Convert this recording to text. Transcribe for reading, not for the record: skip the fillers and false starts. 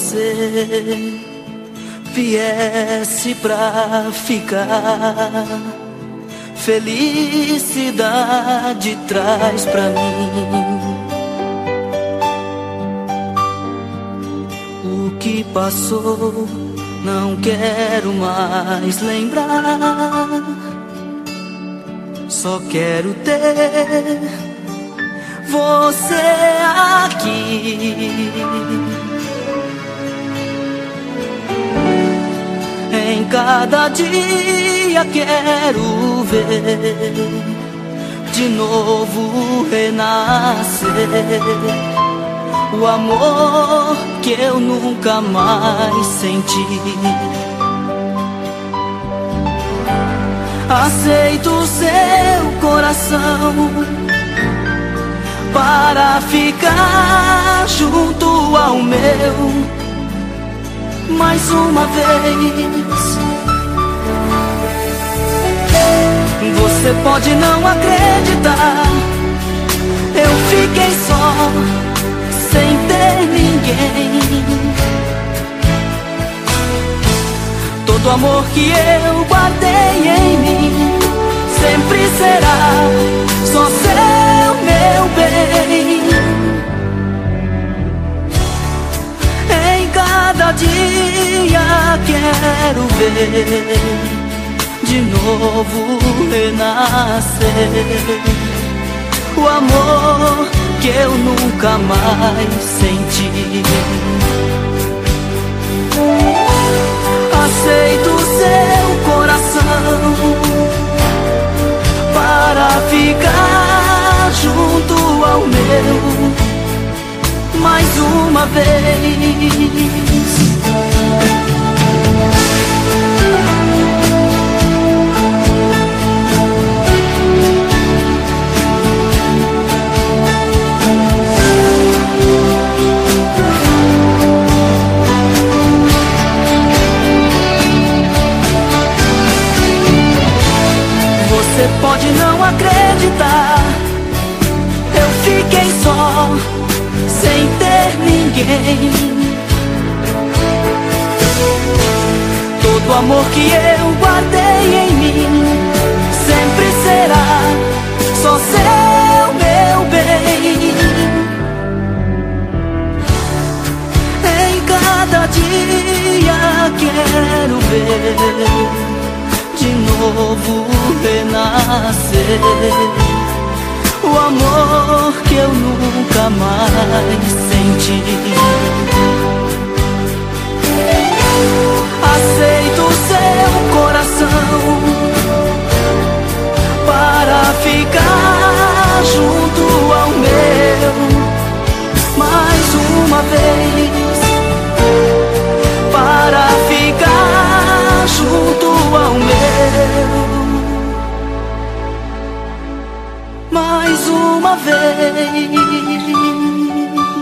você viesse pra ficar, felicidade traz pra mim. O que passou não quero mais lembrar, só quero ter você aqui. Em cada dia quero ver de novo renascer o amor que eu nunca mais senti. Aceito o seu coração para ficar junto ao meu mais uma vez. Você pode não acreditar, eu fiquei só, sem ter ninguém. Todo o amor que eu guardei em mim sempre será só seu, meu bem. Em cada dia quero ver de novo renascer o amor que eu nunca mais senti. Aceito o seu coração para ficar junto ao meu mais uma vez. Você pode não acreditar, eu fiquei só, sem ter ninguém. Todo o amor que eu guardei em mim sempre será só seu, meu bem. Em cada dia quero ver de novo renascer o amor que eu nunca mais senti. Aceito o seu coração para ficar junto ao meu mais uma vez, para ficar junto ao meu mais uma vez.